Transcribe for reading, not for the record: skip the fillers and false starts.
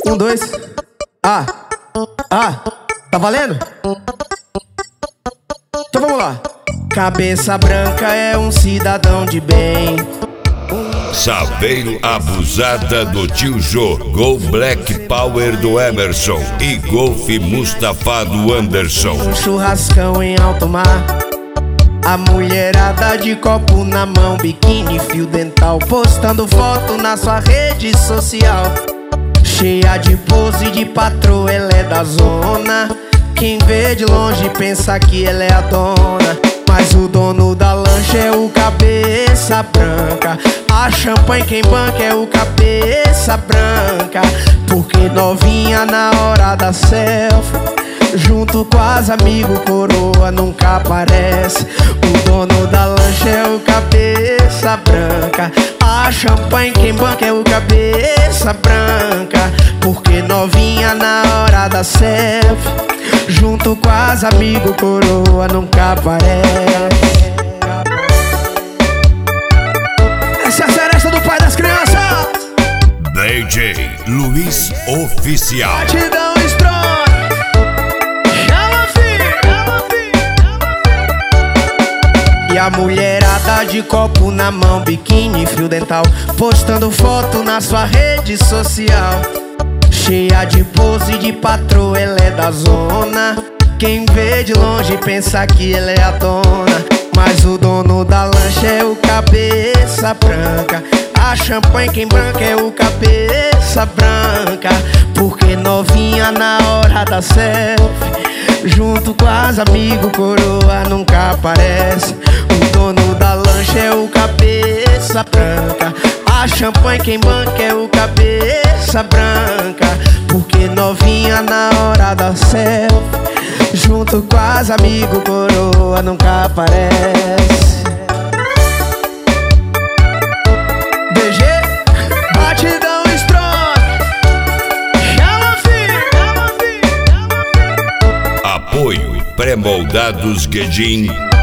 Um, dois. Tá valendo? Então vamos lá. Cabeça branca é um cidadão de bem. Saveiro abusada do tio Jô, Gol Black Power do Emerson e Golf Mustafa do Anderson. Um churrascão em alto mar, a mulherada de copo na mão, biquíni, fio dental, postando foto na sua rede social. Cheia de pose de patroa, ela é da zona. Quem vê de longe pensa que ela é a dona, mas o dono da lancha é o cabeça branca. A champanhe quem banca é o cabeça branca. Porque novinha na hora da selfie, junto com as amigos, coroa nunca aparece. O dono da lancha é o cabeça branca. A champanhe quem banca é o cabeça branca. Porque novinha na hora da selfie, junto com as amigos, coroa nunca aparece. Essa é a seresta do pai das crianças, DJ Luiz Oficial. Batidão Strong. Chama, filho. E a mulherada de copo na mão, biquíni, fio dental, postando foto na sua rede social. Cheia de pose de patroa, ela é da zona. Quem vê de longe pensa que ela é a dona, mas o dono da lancha é o cabeça branca. A champanhe quem branca é o cabeça branca. Porque novinha na hora da selfie, junto com as amigos, coroa nunca aparece. O dono da lancha é o cabeça branca. A champanhe quem banca é o cabeça branca. Porque novinha na hora da selfie, junto com as amigos, coroa nunca aparece. DG, batidão strong. Chama, filho. Apoio Pré-moldados Guedin